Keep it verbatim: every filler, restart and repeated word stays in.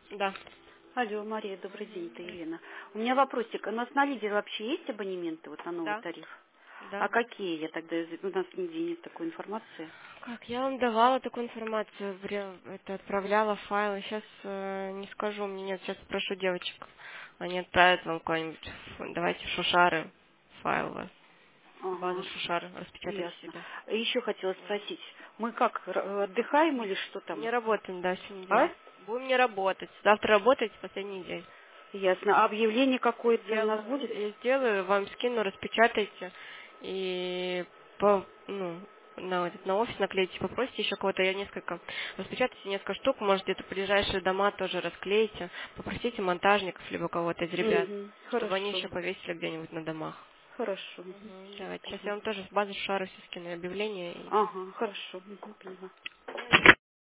Да. Алло, Мария, добрый день, это Елена. У меня вопросик. У нас на Лиде вообще есть абонементы вот на новый Да. тариф? Да. А какие? Я тогда, у нас нигде нет такой информации. Как, я вам давала такую информацию, вре- это отправляла файлы, сейчас не скажу, мне нет, сейчас спрошу девочек. Они отправят вам какой-нибудь, ф- давайте шушары, файл у вас, базу Ага, шушары, распечатайте ясно. себе. Еще хотела спросить, мы как, р- отдыхаем или что Не там? работаем, да, всю неделю. А? Будем не работать. Завтра работаете, последний день. Ясно. А объявление какое-то у нас Сделаю, будет? я сделаю, вам скину, распечатайте и по, ну, на, этот, на офис наклейте, попросите еще кого-то, я несколько, распечатайте несколько штук, может где-то ближайшие дома тоже расклеите, попросите монтажников, либо кого-то из ребят, Угу, чтобы они хорошо. еще повесили где-нибудь на домах. Хорошо. Мгм. Мгм, Сейчас давайте, сейчас я скину. вам тоже с базы шары все скину, объявление. И... Ага, хорошо. Мгм, поняла.